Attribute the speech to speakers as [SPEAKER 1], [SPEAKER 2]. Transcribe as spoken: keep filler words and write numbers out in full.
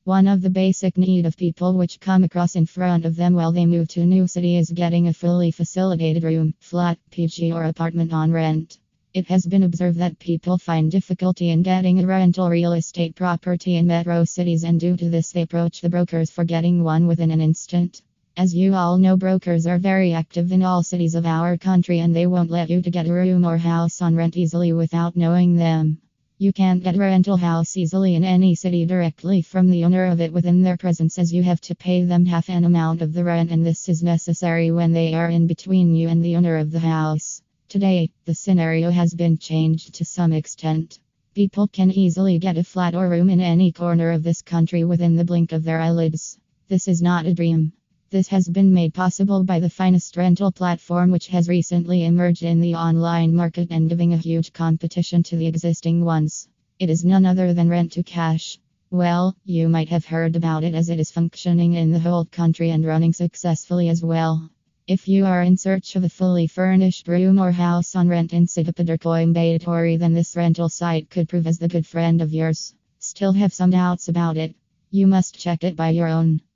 [SPEAKER 1] One of the basic need of people which come across in front of them while they move to a new city is getting a fully facilitated room, flat, P G or apartment on rent. It has been observed that people find difficulty in getting a rental real estate property in metro cities, and due to this they approach the brokers for getting one within an instant. As you all know, brokers are very active in all cities of our country and they won't let you to get a room or house on rent easily without knowing them. You can't get a rental house easily in any city directly from the owner of it within their presence, as you have to pay them half an amount of the rent, and this is necessary when they are in between you and the owner of the house. Today, the scenario has been changed to some extent. People can easily get a flat or room in any corner of this country within the blink of their eyelids. This is not a dream. This has been made possible by the finest rental platform which has recently emerged in the online market and giving a huge competition to the existing ones. It is none other than Rent to Cash. Well, you might have heard about it, as it is functioning in the whole country and running successfully as well. If you are in search of a fully furnished room or house on rent in Singapore or Coimbatore, then this rental site could prove as the good friend of yours. Still have some doubts about it? You must check it by your own.